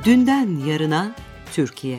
Dünden yarına Türkiye.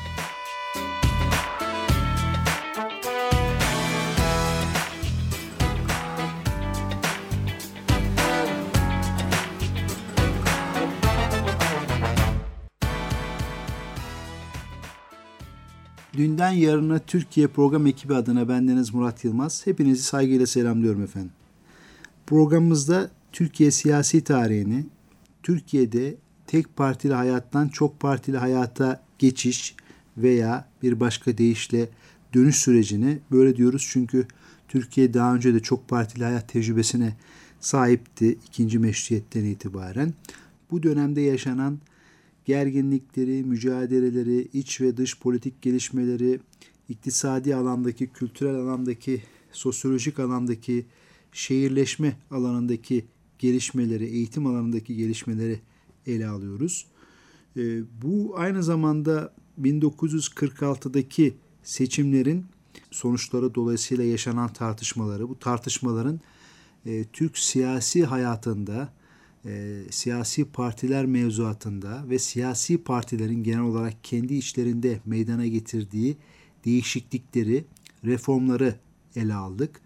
Dünden yarına Türkiye program ekibi adına bendeniz Murat Yılmaz. Hepinizi saygıyla selamlıyorum efendim. Programımızda Türkiye siyasi tarihini, Türkiye'de tek partili hayattan çok partili hayata geçiş veya bir başka deyişle dönüş sürecini, böyle diyoruz çünkü Türkiye daha önce de çok partili hayat tecrübesine sahipti ikinci meşruiyetten itibaren. Bu dönemde yaşanan gerginlikleri, mücadeleleri, iç ve dış politik gelişmeleri, iktisadi alandaki, kültürel alandaki, sosyolojik alandaki, şehirleşme alanındaki gelişmeleri, eğitim alanındaki gelişmeleri ele alıyoruz. Bu aynı zamanda 1946'daki seçimlerin sonuçları dolayısıyla yaşanan tartışmaları, bu tartışmaların Türk siyasi hayatında, siyasi partiler mevzuatında ve siyasi partilerin genel olarak kendi içlerinde meydana getirdiği değişiklikleri, reformları ele aldık.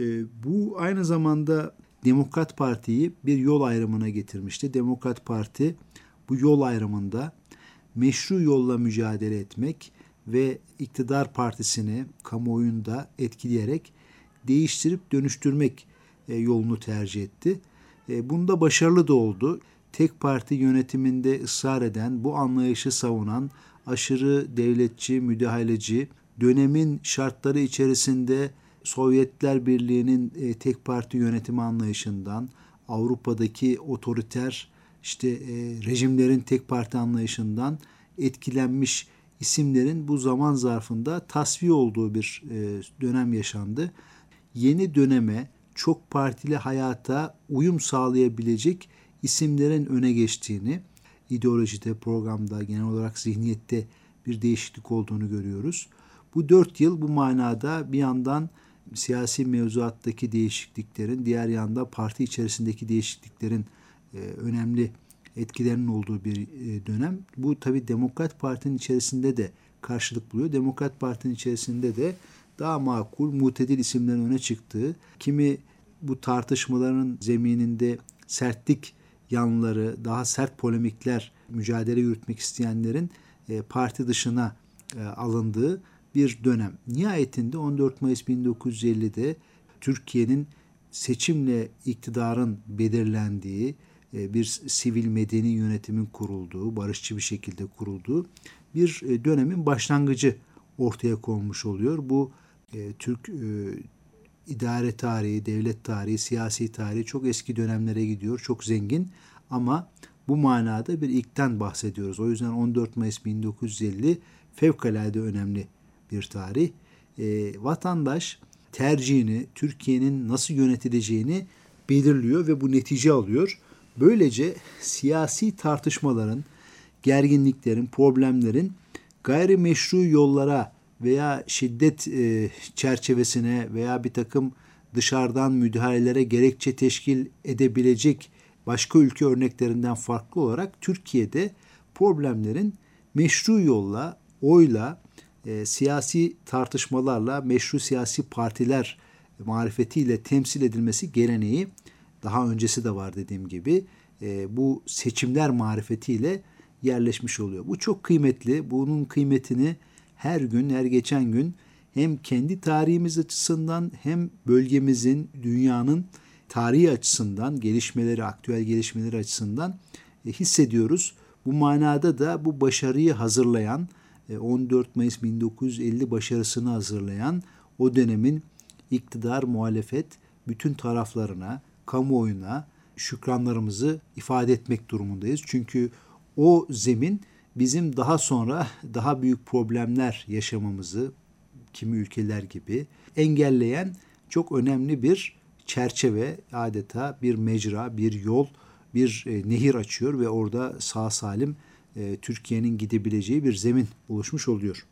Bu aynı zamanda Demokrat Parti'yi bir yol ayrımına getirmişti. Demokrat Parti bu yol ayrımında meşru yolla mücadele etmek ve iktidar partisini kamuoyunda etkileyerek değiştirip dönüştürmek yolunu tercih etti. Bunda başarılı da oldu. Tek parti yönetiminde ısrar eden, bu anlayışı savunan, aşırı devletçi, müdahaleci, dönemin şartları içerisinde Sovyetler Birliği'nin tek parti yönetimi anlayışından, Avrupa'daki otoriter rejimlerin tek parti anlayışından etkilenmiş isimlerin bu zaman zarfında tasfiye olduğu bir dönem yaşandı. Yeni döneme, çok partili hayata uyum sağlayabilecek isimlerin öne geçtiğini, ideolojide, programda, genel olarak zihniyette bir değişiklik olduğunu görüyoruz. Bu 4 yıl bu manada bir yandan siyasi mevzuattaki değişikliklerin, diğer yanda parti içerisindeki değişikliklerin önemli etkilerinin olduğu bir dönem. Bu tabii Demokrat Parti'nin içerisinde de karşılık buluyor. Demokrat Parti'nin içerisinde de daha makul, mutedil isimlerin öne çıktığı, kimi bu tartışmaların zemininde sertlik yanları, daha sert polemikler, mücadele yürütmek isteyenlerin parti dışına alındığı bir dönem. Nihayetinde 14 Mayıs 1950'de Türkiye'nin seçimle iktidarın belirlendiği, bir sivil medeni yönetimin kurulduğu, barışçı bir şekilde kurulduğu bir dönemin başlangıcı ortaya konmuş oluyor. Bu Türk idare tarihi, devlet tarihi, siyasi tarihi çok eski dönemlere gidiyor, çok zengin ama bu manada bir ilkten bahsediyoruz. O yüzden 14 Mayıs 1950 fevkalade önemli bir tarih. Vatandaş tercihini, Türkiye'nin nasıl yönetileceğini belirliyor ve bu netice alıyor. Böylece siyasi tartışmaların, gerginliklerin, problemlerin gayrimeşru yollara veya şiddet çerçevesine veya bir takım dışarıdan müdahalelere gerekçe teşkil edebilecek başka ülke örneklerinden farklı olarak Türkiye'de problemlerin meşru yolla, oyla, siyasi tartışmalarla, meşru siyasi partiler marifetiyle temsil edilmesi geleneği, daha öncesi de var dediğim gibi, bu seçimler marifetiyle yerleşmiş oluyor. Bu çok kıymetli. Bunun kıymetini her gün, her geçen gün hem kendi tarihimiz açısından hem bölgemizin, dünyanın tarihi açısından, gelişmeleri, aktüel gelişmeleri açısından hissediyoruz. Bu manada da bu başarıyı hazırlayan, 14 Mayıs 1950 başarısını hazırlayan o dönemin iktidar, muhalefet, bütün taraflarına, kamuoyuna şükranlarımızı ifade etmek durumundayız. Çünkü o zemin bizim daha sonra daha büyük problemler yaşamamızı, kimi ülkeler gibi engelleyen çok önemli bir çerçeve, adeta bir mecra, bir yol, bir nehir açıyor ve orada sağ salim Türkiye'nin gidebileceği bir zemin oluşmuş oluyor.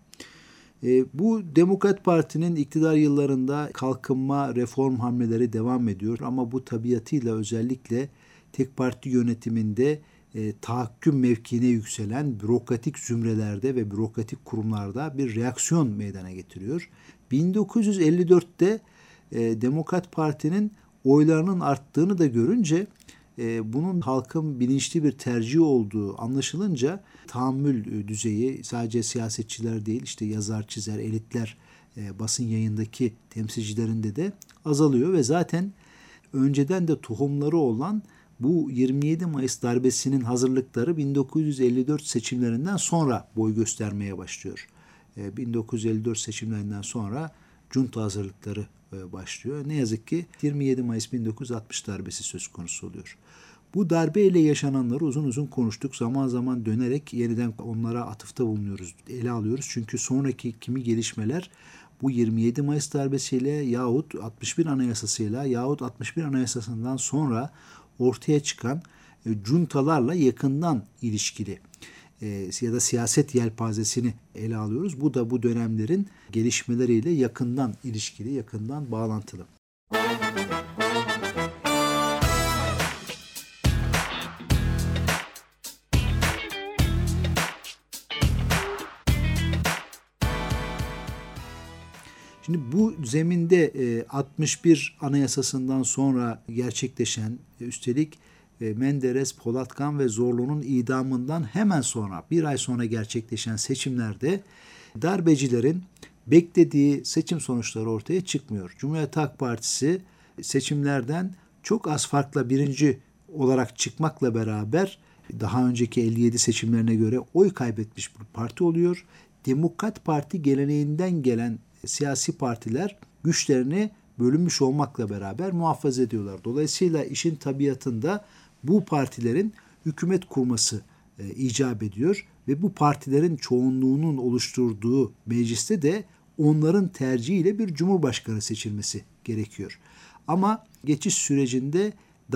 Bu Demokrat Parti'nin iktidar yıllarında kalkınma, reform hamleleri devam ediyor ama bu tabiatıyla özellikle tek parti yönetiminde tahakküm mevkiine yükselen bürokratik zümrelerde ve bürokratik kurumlarda bir reaksiyon meydana getiriyor. 1954'te Demokrat Parti'nin oylarının arttığını da görünce bunun halkın bilinçli bir tercih olduğu anlaşılınca tahammül düzeyi sadece siyasetçiler değil, işte yazar, çizer, elitler, basın yayındaki temsilcilerinde de azalıyor ve zaten önceden de tohumları olan bu 27 Mayıs darbesinin hazırlıkları 1954 seçimlerinden sonra boy göstermeye başlıyor. 1954 seçimlerinden sonra junta hazırlıkları başlıyor. Ne yazık ki 27 Mayıs 1960 darbesi söz konusu oluyor. Bu darbeyle yaşananları uzun uzun konuştuk. Zaman zaman dönerek yeniden onlara atıfta bulunuyoruz, ele alıyoruz. Çünkü sonraki kimi gelişmeler bu 27 Mayıs darbesiyle yahut 61 Anayasası'yla yahut 61 Anayasası'ndan sonra ortaya çıkan juntalarla yakından ilişkili ya da siyaset yelpazesini ele alıyoruz. Bu da bu dönemlerin gelişmeleriyle yakından ilişkili, yakından bağlantılı. Şimdi bu zeminde 61 Anayasası'ndan sonra gerçekleşen, üstelik Menderes, Polatkan ve Zorlu'nun idamından hemen sonra, bir ay sonra gerçekleşen seçimlerde darbecilerin beklediği seçim sonuçları ortaya çıkmıyor. Cumhuriyet Halk Partisi seçimlerden çok az farkla birinci olarak çıkmakla beraber daha önceki 57 seçimlerine göre oy kaybetmiş bir parti oluyor. Demokrat Parti geleneğinden gelen siyasi partiler güçlerini bölünmüş olmakla beraber muhafaza ediyorlar. Dolayısıyla işin tabiatında bu partilerin hükümet kurması icap ediyor ve bu partilerin çoğunluğunun oluşturduğu mecliste de onların tercihiyle bir cumhurbaşkanı seçilmesi gerekiyor. Ama geçiş sürecinde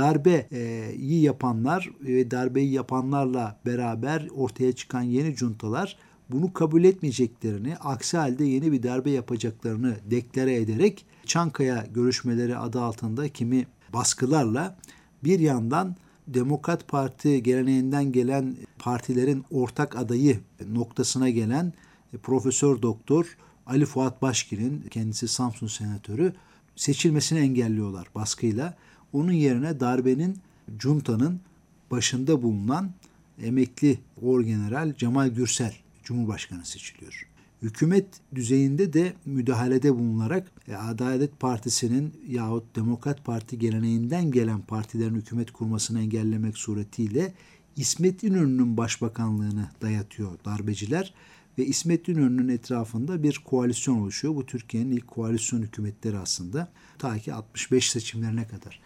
darbeyi yapanlar ve darbeyi yapanlarla beraber ortaya çıkan yeni juntalar bunu kabul etmeyeceklerini, aksi halde yeni bir darbe yapacaklarını deklare ederek Çankaya görüşmeleri adı altında kimi baskılarla bir yandan Demokrat Parti geleneğinden gelen partilerin ortak adayı noktasına gelen Profesör Doktor Ali Fuat Başkin'in, kendisi Samsun senatörü, seçilmesini engelliyorlar baskıyla. Onun yerine darbenin, juntanın başında bulunan emekli orgeneral Cemal Gürsel Cumhurbaşkanı seçiliyor. Hükümet düzeyinde de müdahalede bulunarak Adalet Partisi'nin yahut Demokrat Parti geleneğinden gelen partilerin hükümet kurmasını engellemek suretiyle İsmet İnönü'nün başbakanlığını dayatıyor darbeciler ve İsmet İnönü'nün etrafında bir koalisyon oluşuyor. Bu Türkiye'nin ilk koalisyon hükümetleri aslında ta ki 65 seçimlerine kadar.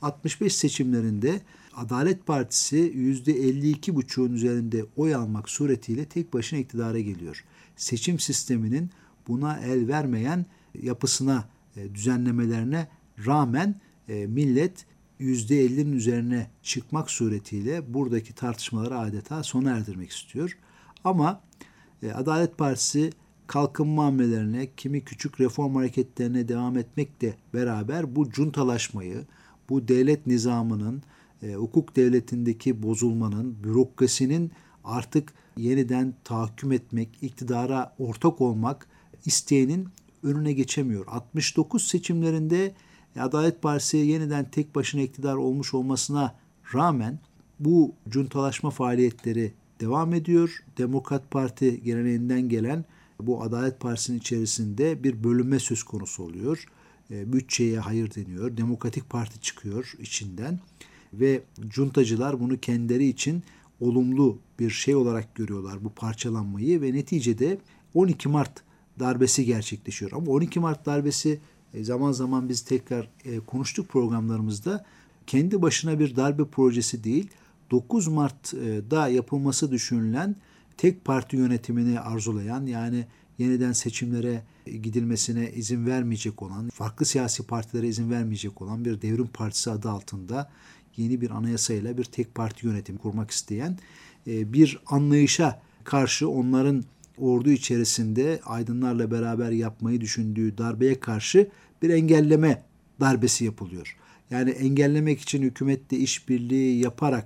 65 seçimlerinde Adalet Partisi %52,5'un üzerinde oy almak suretiyle tek başına iktidara geliyor. Seçim sisteminin buna el vermeyen yapısına, düzenlemelerine rağmen millet %50'nin üzerine çıkmak suretiyle buradaki tartışmaları adeta sona erdirmek istiyor. Ama Adalet Partisi kalkınma hamlelerine, kimi küçük reform hareketlerine devam etmekle beraber bu cuntalaşmayı, bu devlet nizamının, hukuk devletindeki bozulmanın, bürokrasinin artık yeniden tahakküm etmek, iktidara ortak olmak isteğinin önüne geçemiyor. 69 seçimlerinde Adalet Partisi yeniden tek başına iktidar olmuş olmasına rağmen bu cuntalaşma faaliyetleri devam ediyor. Demokrat Parti geleneğinden gelen bu Adalet Partisi'nin içerisinde bir bölünme söz konusu oluyor. Bütçeye hayır deniyor. Demokratik Parti çıkıyor içinden ve cuntacılar bunu kendileri için olumlu bir şey olarak görüyorlar bu parçalanmayı ve neticede 12 Mart darbesi gerçekleşiyor. Ama 12 Mart darbesi zaman zaman biz tekrar konuştuk programlarımızda, kendi başına bir darbe projesi değil, 9 Mart'da yapılması düşünülen tek parti yönetimini arzulayan, yani yeniden seçimlere gidilmesine izin vermeyecek olan, farklı siyasi partilere izin vermeyecek olan bir devrim partisi adı altında yeni bir anayasayla bir tek parti yönetimi kurmak isteyen bir anlayışa karşı, onların ordu içerisinde aydınlarla beraber yapmayı düşündüğü darbeye karşı bir engelleme darbesi yapılıyor. Yani engellemek için hükümetle işbirliği yaparak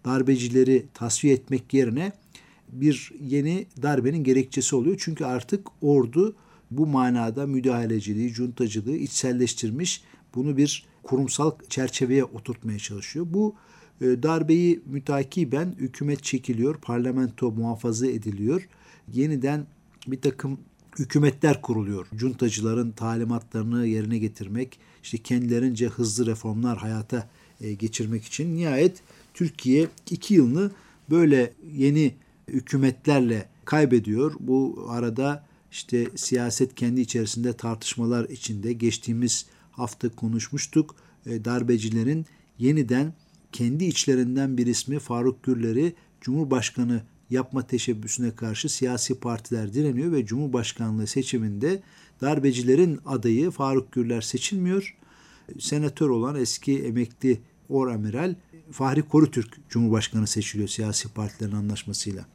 darbecileri tasfiye etmek yerine bir yeni darbenin gerekçesi oluyor. Çünkü artık ordu bu manada müdahaleciliği, cuntacılığı içselleştirmiş, bunu bir kurumsal çerçeveye oturtmaya çalışıyor. Bu darbeyi mütakiben hükümet çekiliyor, parlamento muhafaza ediliyor. Yeniden bir takım hükümetler kuruluyor. Cuntacıların talimatlarını yerine getirmek, işte kendilerince hızlı reformlar hayata geçirmek için. Nihayet Türkiye 2 yılını böyle yeni hükümetlerle kaybediyor. Bu arada işte siyaset kendi içerisinde tartışmalar içinde. Geçtiğimiz hafta konuşmuştuk. Darbecilerin yeniden kendi içlerinden bir ismi Faruk Gürler'i Cumhurbaşkanı yapma teşebbüsüne karşı siyasi partiler direniyor ve Cumhurbaşkanlığı seçiminde darbecilerin adayı Faruk Gürler seçilmiyor. Senatör olan eski emekli Oramiral Fahri Korutürk Cumhurbaşkanı seçiliyor siyasi partilerin anlaşmasıyla.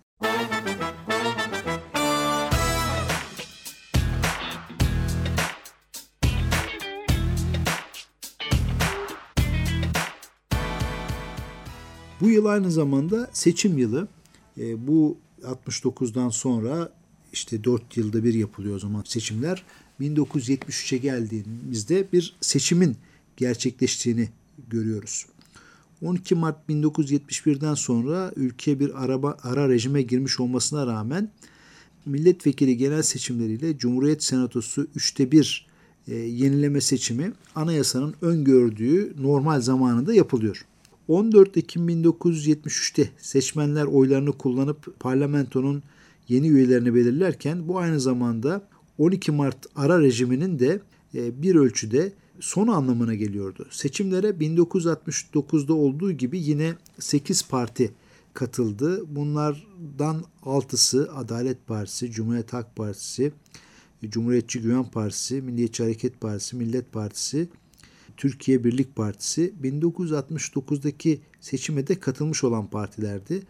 Bu yıl aynı zamanda seçim yılı. Bu 69'dan sonra işte 4 yılda bir yapılıyor o zaman seçimler. 1973'e geldiğimizde bir seçimin gerçekleştiğini görüyoruz. 12 Mart 1971'den sonra ülke bir ara rejime girmiş olmasına rağmen milletvekili genel seçimleriyle Cumhuriyet Senatosu 3'te 1 yenileme seçimi anayasanın öngördüğü normal zamanında yapılıyor. 14 Ekim 1973'te seçmenler oylarını kullanıp parlamentonun yeni üyelerini belirlerken bu aynı zamanda 12 Mart ara rejiminin de bir ölçüde sonu anlamına geliyordu. Seçimlere 1969'da olduğu gibi yine 8 parti katıldı. Bunlardan 6'sı Adalet Partisi, Cumhuriyet Halk Partisi, Cumhuriyetçi Güven Partisi, Milliyetçi Hareket Partisi, Millet Partisi, Türkiye Birlik Partisi 1969'daki seçime de katılmış olan partilerdi.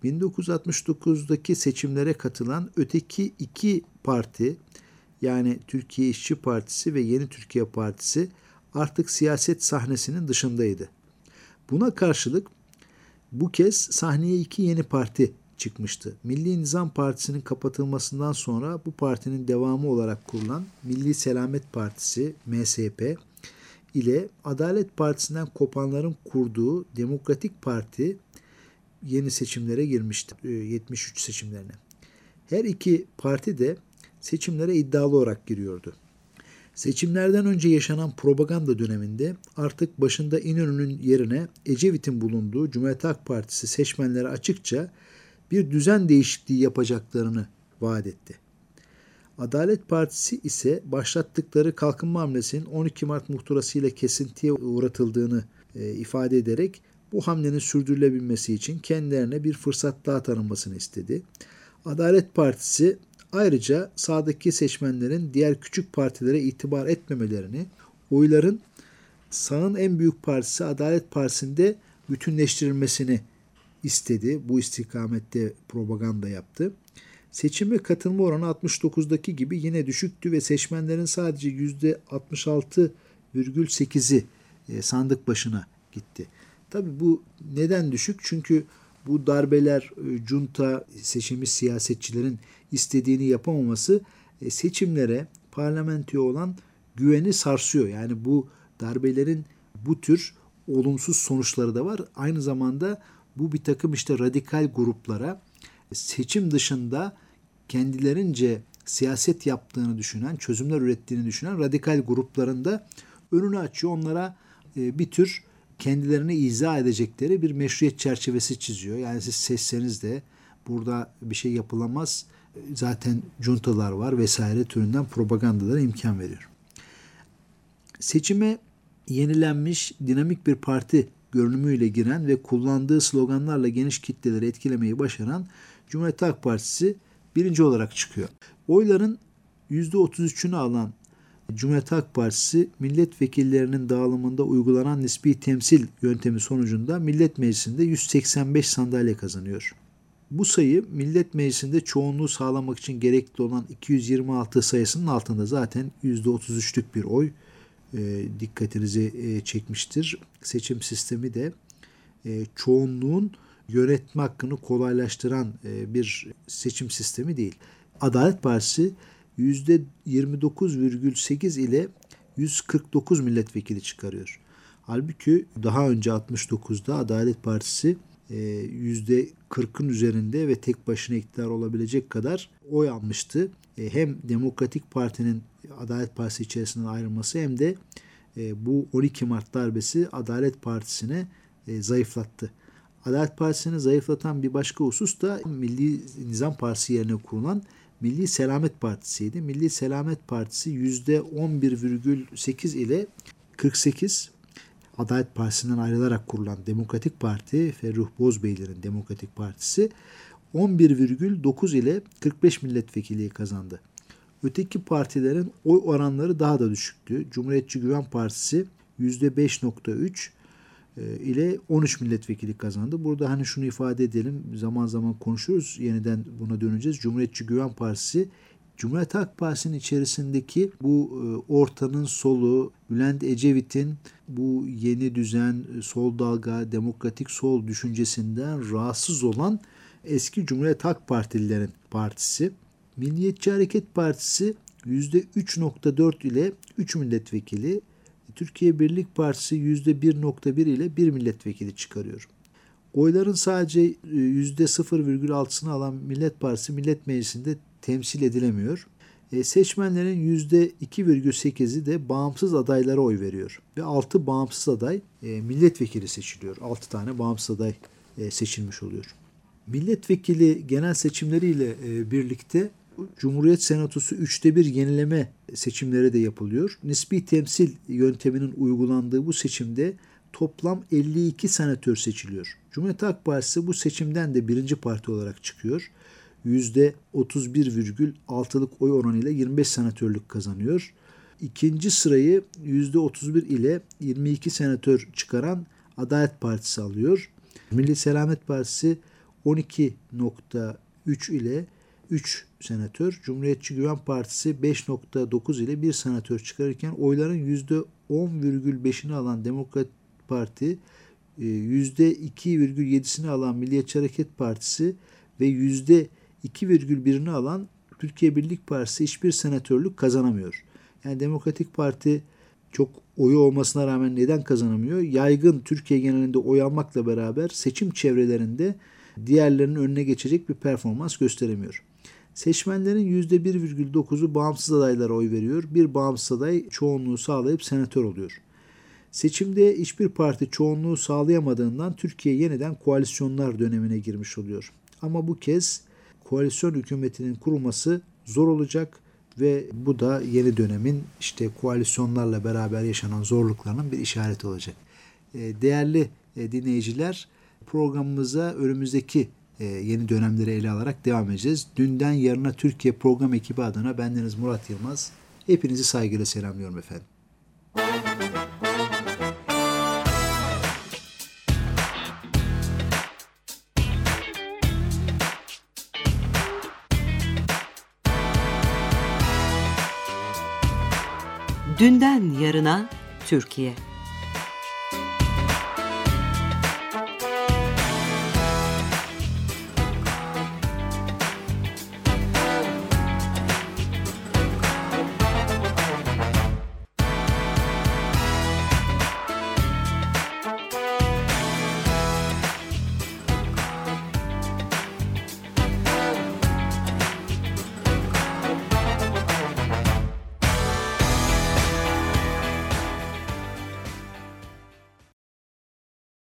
1969'daki seçimlere katılan öteki 2 parti yani Türkiye İşçi Partisi ve Yeni Türkiye Partisi artık siyaset sahnesinin dışındaydı. Buna karşılık bu kez sahneye 2 yeni parti çıkmıştı. Milli Nizam Partisi'nin kapatılmasından sonra bu partinin devamı olarak kurulan Milli Selamet Partisi MSP ile Adalet Partisi'nden kopanların kurduğu Demokratik Parti yeni seçimlere girmişti. 73 seçimlerine. Her iki parti de seçimlere iddialı olarak giriyordu. Seçimlerden önce yaşanan propaganda döneminde artık başında İnönü'nün yerine Ecevit'in bulunduğu Cumhuriyet Halk Partisi seçmenlere açıkça bir düzen değişikliği yapacaklarını vaat etti. Adalet Partisi ise başlattıkları kalkınma hamlesinin 12 Mart muhtırasıyla kesintiye uğratıldığını ifade ederek bu hamlenin sürdürülebilmesi için kendilerine bir fırsat daha tanınmasını istedi. Adalet Partisi ayrıca sağdaki seçmenlerin diğer küçük partilere itibar etmemelerini, oyların sağın en büyük partisi Adalet Partisi'nde bütünleştirilmesini istedi. Bu istikamette propaganda yaptı. Seçime katılma oranı 69'daki gibi yine düşüktü ve seçmenlerin sadece %66,8'i sandık başına gitti. Tabii bu neden düşük? Çünkü bu darbeler, junta, seçilmiş siyasetçilerin istediğini yapamaması seçimlere, parlamentoya olan güveni sarsıyor. Yani bu darbelerin bu tür olumsuz sonuçları da var. Aynı zamanda bu bir takım işte radikal gruplara seçim dışında kendilerince siyaset yaptığını düşünen, çözümler ürettiğini düşünen radikal grupların da önünü açıyor. Onlara bir tür kendilerini izah edecekleri bir meşruiyet çerçevesi çiziyor. Yani siz seçseniz de burada bir şey yapılamaz. Zaten juntalar var vesaire türünden propagandalara imkan veriyor. Seçime yenilenmiş dinamik bir parti görünümüyle giren ve kullandığı sloganlarla geniş kitleleri etkilemeyi başaran Cumhuriyet Halk Partisi birinci olarak çıkıyor. Oyların %33'ünü alan Cumhuriyet Halk Partisi milletvekillerinin dağılımında uygulanan nispi temsil yöntemi sonucunda Millet Meclisi'nde 185 sandalye kazanıyor. Bu sayı Millet Meclisi'nde çoğunluğu sağlamak için gerekli olan 226 sayısının altında, zaten %33'lük bir oy dikkatinizi çekmiştir. Seçim sistemi de çoğunluğun yönetme hakkını kolaylaştıran bir seçim sistemi değil. Adalet Partisi %29,8 ile 149 milletvekili çıkarıyor. Halbuki daha önce 69'da Adalet Partisi %40'ın üzerinde ve tek başına iktidar olabilecek kadar oy almıştı. Hem Demokratik Parti'nin Adalet Partisi içerisinden ayrılması hem de bu 12 Mart darbesi Adalet Partisi'ne zayıflattı. Adalet Partisi'ni zayıflatan bir başka husus da Milli Nizam Partisi yerine kurulan Milli Selamet Partisi'ydi. Milli Selamet Partisi %11,8 ile 48, Adalet Partisi'nden ayrılarak kurulan Demokratik Parti, Ferruh Bozbeyler'in Demokratik Partisi 11,9 ile 45 milletvekili kazandı. Öteki partilerin oy oranları daha da düşüktü. Cumhuriyetçi Güven Partisi %5,3 ile 13 milletvekili kazandı. Burada şunu ifade edelim, zaman zaman konuşuyoruz, yeniden buna döneceğiz. Cumhuriyetçi Güven Partisi, Cumhuriyet Halk Partisi'nin içerisindeki bu ortanın solu, Bülent Ecevit'in bu yeni düzen, sol dalga, demokratik sol düşüncesinden rahatsız olan eski Cumhuriyet Halk Partililerin partisi. Milliyetçi Hareket Partisi %3,4 ile 3 milletvekili, Türkiye Birlik Partisi %1,1 ile 1 milletvekili çıkarıyor. Oyların sadece %0,6'sını alan Millet Partisi Millet Meclisi'nde temsil edilemiyor. Seçmenlerin %2,8'i de bağımsız adaylara oy veriyor. Ve 6 bağımsız aday milletvekili seçiliyor. 6 tane bağımsız aday seçilmiş oluyor. Milletvekili genel seçimleriyle birlikte Cumhuriyet Senatosu 1/3 yenileme seçimleri de yapılıyor. Nispi temsil yönteminin uygulandığı bu seçimde toplam 52 senatör seçiliyor. Cumhuriyet Halk Partisi bu seçimden de birinci parti olarak çıkıyor. %31,6'lık oy oranıyla 25 senatörlük kazanıyor. İkinci sırayı %31 ile 22 senatör çıkaran Adalet Partisi alıyor. Milli Selamet Partisi 12,3 ile 3 senatör, Cumhuriyetçi Güven Partisi 5,9 ile 1 senatör çıkarırken oyların %10,5'ini alan Demokrat Parti, %2,7'sini alan Milliyetçi Hareket Partisi ve %2,1'ini alan Türkiye Birlik Partisi hiçbir senatörlük kazanamıyor. Yani Demokratik Parti çok oyu olmasına rağmen neden kazanamıyor? Yaygın Türkiye genelinde oy almakla beraber seçim çevrelerinde diğerlerinin önüne geçecek bir performans gösteremiyor. Seçmenlerin %1,9'u bağımsız adaylara oy veriyor. Bir bağımsız aday çoğunluğu sağlayıp senatör oluyor. Seçimde hiçbir parti çoğunluğu sağlayamadığından Türkiye yeniden koalisyonlar dönemine girmiş oluyor. Ama bu kez koalisyon hükümetinin kurulması zor olacak ve bu da yeni dönemin koalisyonlarla beraber yaşanan zorluklarının bir işareti olacak. Değerli dinleyiciler, programımıza önümüzdeki yeni dönemleri ele alarak devam edeceğiz. Dünden Yarına Türkiye program ekibi adına bendeniz Murat Yılmaz. Hepinizi saygıyla selamlıyorum efendim. Dünden Yarına Türkiye.